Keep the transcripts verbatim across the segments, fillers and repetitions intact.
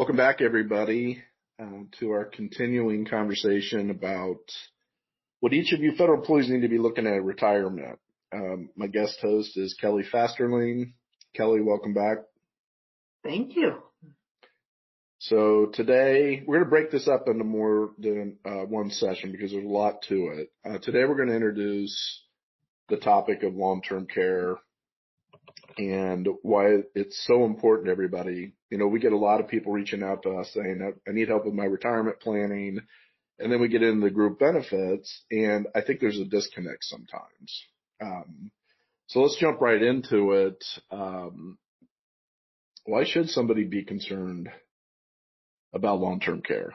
Welcome back, everybody, uh, to our continuing conversation about what each of you federal employees need to be looking at at retirement. Um, my guest host is Kelly Fasterling. Kelly, welcome back. Thank you. So today, we're going to break this up into more than uh, one session because there's a lot to it. Uh, today, we're going to introduce the topic of long-term care and why it's so important to everybody. You know, we get a lot of people reaching out to us saying, I need help with my retirement planning. And then we get into the group benefits, and I think there's a disconnect sometimes. Um, so let's jump right into it. Um, why should somebody be concerned about long-term care?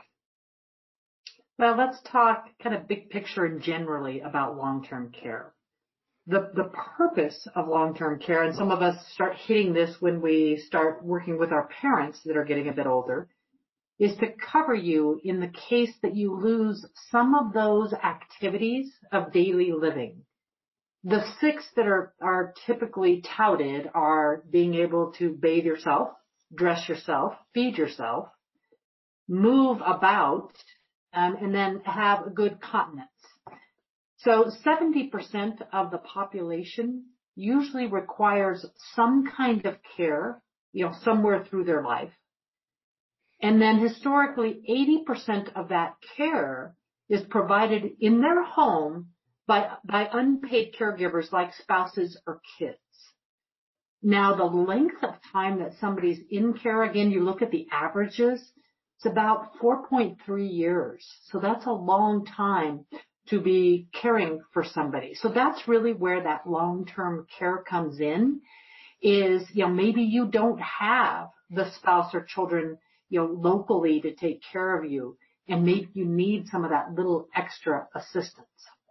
Well, let's talk kind of big picture and generally about long-term care. The, the purpose of long-term care, and some of us start hitting this when we start working with our parents that are getting a bit older, is to cover you in the case that you lose some of those activities of daily living. The six that are, are typically touted are being able to bathe yourself, dress yourself, feed yourself, move about, um, and then have a good continence. So seventy percent of the population usually requires some kind of care, you know, somewhere through their life. And then historically, eighty percent of that care is provided in their home by, by unpaid caregivers like spouses or kids. Now, the length of time that somebody's in care, again, you look at the averages, it's about four point three years. So that's a long time to be caring for somebody. So that's really where that long-term care comes in is, you know, maybe you don't have the spouse or children, you know, locally to take care of you, and maybe you need some of that little extra assistance.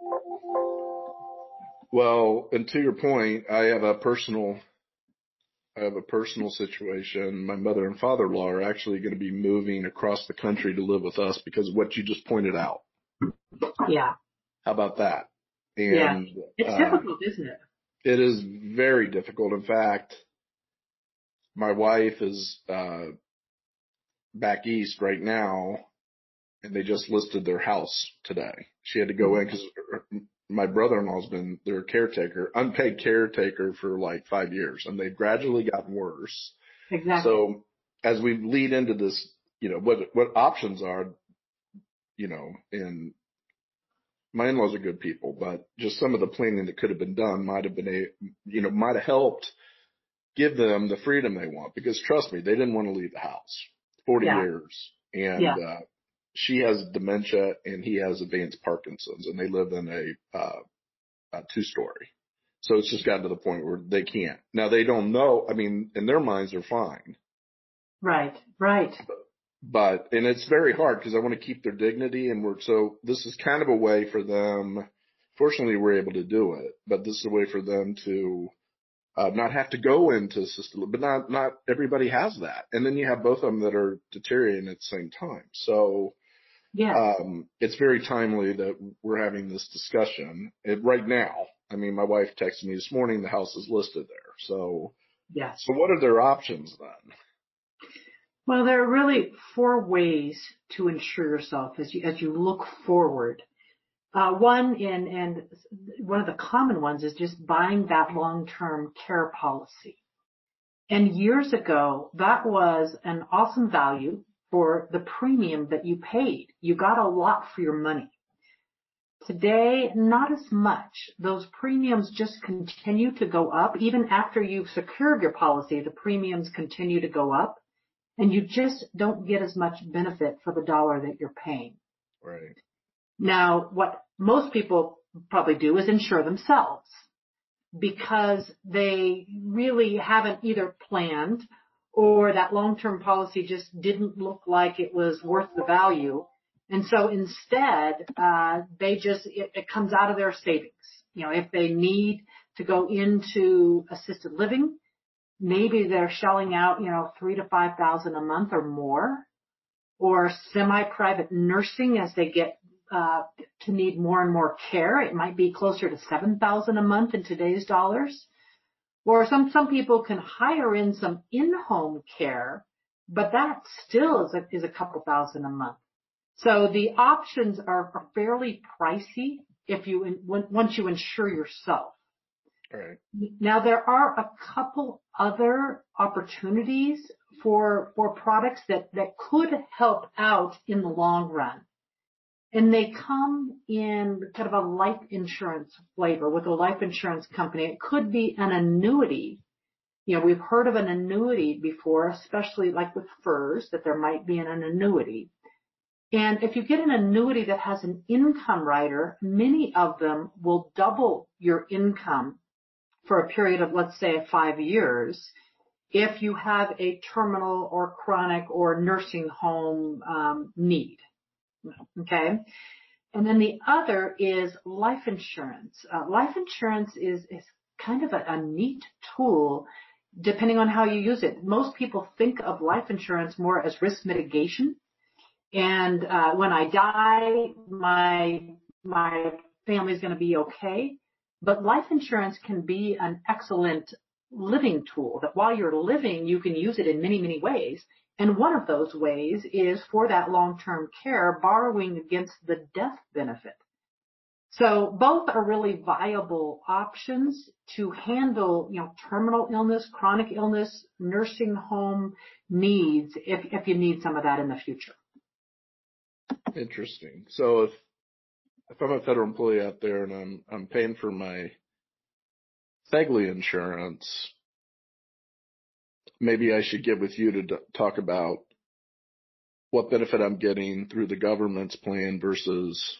Well, and to your point, I have a personal, I have a personal situation. My mother and father-in-law are actually going to be moving across the country to live with us because of what you just pointed out. Yeah. How about that? And, yeah. It's uh, difficult, isn't it? It is very difficult. In fact, my wife is, uh, back east right now, and they just listed their house today. She had to go in because my brother-in-law's been their caretaker, unpaid caretaker for like five years, and they've gradually gotten worse. Exactly. So as we lead into this, you know, what, what options are, you know, and my in-laws are good people, but just some of the planning that could have been done might have been a, you know, might have helped give them the freedom they want, because trust me, they didn't want to leave the house forty yeah. years. And, yeah. uh, she has dementia and he has advanced Parkinson's, and they live in a, uh, a two story. So it's just gotten to the point where they can't. Now they don't know. I mean, in their minds, they're fine. Right. Right. But, but and it's very hard because I want to keep their dignity, and we're, so this is kind of a way for them. Fortunately, we're able to do it, but this is a way for them to, Uh, not have to go into assisted living, but not, not everybody has that. And then you have both of them that are deteriorating at the same time. So, yeah. um, it's very timely that we're having this discussion it, right now. I mean, my wife texted me this morning, the house is listed there. So, yeah. So what are their options then? Well, there are really four ways to insure yourself as you, as you look forward. Uh, one in, and one of the common ones is just buying that long-term care policy. And years ago, that was an awesome value for the premium that you paid. You got a lot for your money. Today, not as much. Those premiums just continue to go up. Even after you've secured your policy, the premiums continue to go up, and you just don't get as much benefit for the dollar that you're paying. Right. Now, what most people probably do is insure themselves because they really haven't either planned or that long-term policy just didn't look like it was worth the value. And so instead, uh, they just, it, it comes out of their savings. You know, if they need to go into assisted living, maybe they're shelling out, you know, three to five thousand a month or more, or semi-private nursing as they get Uh, to need more and more care. It might be closer to seven thousand a month in today's dollars. Or some, some people can hire in some in-home care but that still is a, is a couple thousand a month. So the options are, are fairly pricey if you, once you insure yourself. Right. Now there are a couple other opportunities for, for products that, that could help out in the long run. And they come in kind of a life insurance flavor with a life insurance company. It could be an annuity. You know, we've heard of an annuity before, especially like with F E R S, that there might be an, an annuity. And if you get an annuity that has an income rider, many of them will double your income for a period of, let's say, five years if you have a terminal or chronic or nursing home um, need. Okay? And then the other is life insurance. Uh, life insurance is, is kind of a, a neat tool depending on how you use it. Most people think of life insurance more as risk mitigation. And uh, when I die, my my family's going to be okay. But life insurance can be an excellent living tool that while you're living, you can use it in many, many ways. And one of those ways is for that long-term care, borrowing against the death benefit. So both are really viable options to handle, you know, terminal illness, chronic illness, nursing home needs if, if you need some of that in the future. Interesting. So if if I'm a federal employee out there and I'm I'm paying for my FEGLI insurance, maybe I should get with you to d- talk about what benefit I'm getting through the government's plan versus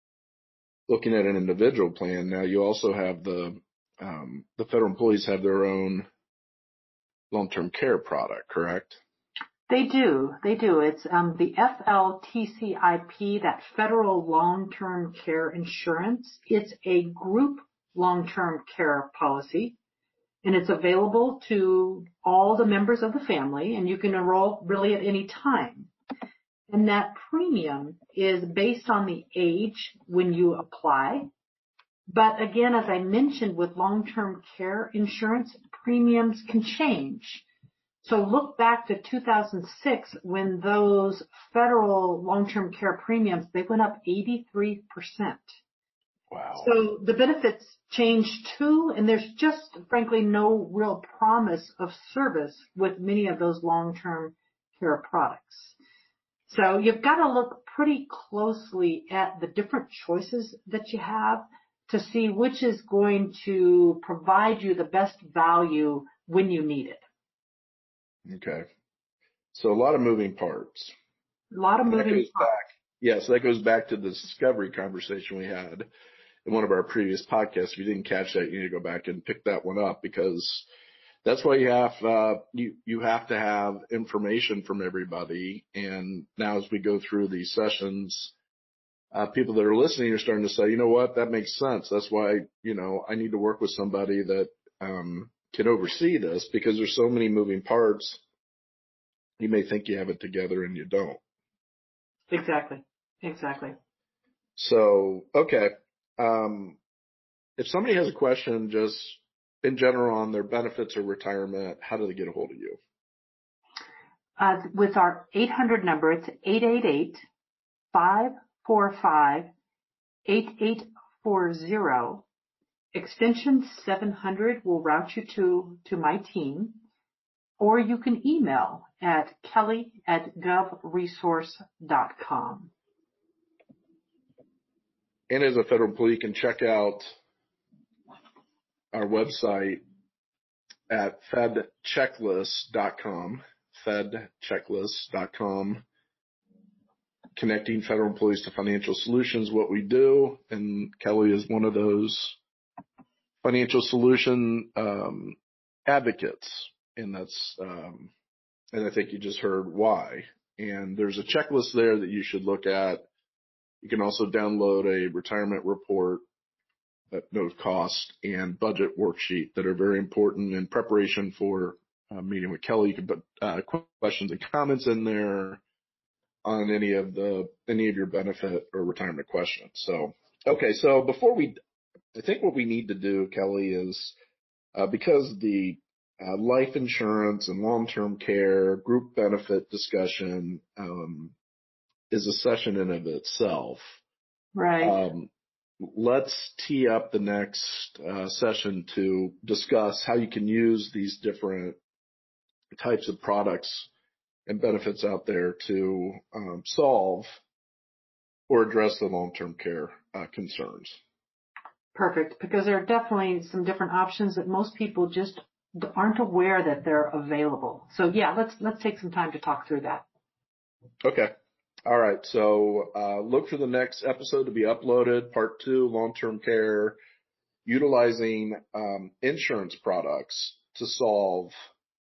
looking at an individual plan. Now you also have the um, the federal employees have their own long-term care product, correct? They do. They do. It's um, the F L T C I P, that Federal Long-Term Care Insurance. It's a group long-term care policy, and it's available to all the members of the family, and you can enroll really at any time. And that premium is based on the age when you apply. But again, as I mentioned, with long-term care insurance, premiums can change. So look back to two thousand six when those federal long-term care premiums, they went up eighty-three percent. Wow. So the benefits change too, and there's just frankly no real promise of service with many of those long-term care products. So you've got to look pretty closely at the different choices that you have to see which is going to provide you the best value when you need it. Okay. So a lot of moving parts. A lot of And moving that goes parts. back. Yeah, so that goes back to the discovery conversation we had in one of our previous podcasts. If you didn't catch that, you need to go back and pick that one up, because that's why you have uh, you you have to have information from everybody. And now as we go through these sessions, uh, people that are listening are starting to say, you know what, that makes sense. That's why, you know, I need to work with somebody that um, can oversee this, because there's so many moving parts. You may think you have it together and you don't. Exactly. Exactly. So, okay. Um, if somebody has a question just in general on their benefits or retirement, how do they get a hold of you? Uh, with our eight hundred number, it's eight eight eight, five four five, eight eight four zero. Extension seven hundred will route you to, to my team, or you can email at kelly at govresource dot com. And as a federal employee, you can check out our website at fed checklist dot com, fed checklist dot com, connecting federal employees to financial solutions, what we do. And Kelly is one of those financial solution um, advocates. And that's, um, and I think you just heard why. And there's a checklist there that you should look at. You can also download a retirement report at no cost and budget worksheet that are very important in preparation for a meeting with Kelly. You can put uh, questions and comments in there on any of the any of your benefit or retirement questions. So, okay, so before we, I think what we need to do, Kelly, is uh, because the uh, life insurance and long-term care, group benefit discussion, um, is a session in of itself. Right. Um, let's tee up the next uh, session to discuss how you can use these different types of products and benefits out there to um, solve or address the long-term care uh, concerns. Perfect, because there are definitely some different options that most people just aren't aware that they're available. So yeah, let's let's take some time to talk through that. Okay. All right. So uh, look for the next episode to be uploaded, part two, long-term care, utilizing um, insurance products to solve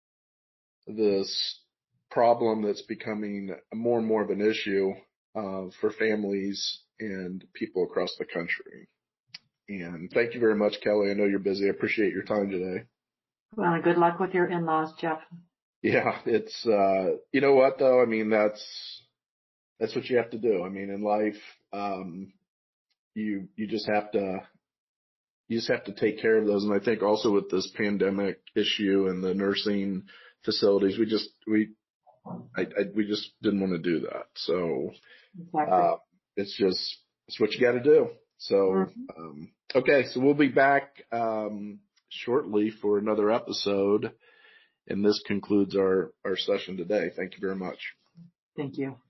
this problem that's becoming more and more of an issue uh, for families and people across the country. And thank you very much, Kelly. I know you're busy. I appreciate your time today. Well, and good luck with your in-laws, Jeff. Yeah, it's, uh, you know what though? I mean, that's, that's what you have to do. I mean, in life, um, you, you just have to, you just have to take care of those. And I think also with this pandemic issue and the nursing facilities, we just, we, I, I we just didn't want to do that. So, Exactly. uh, it's just, it's what you got to do. So, Mm-hmm. um, okay. So we'll be back, um, shortly for another episode. And this concludes our, our session today. Thank you very much. Thank you.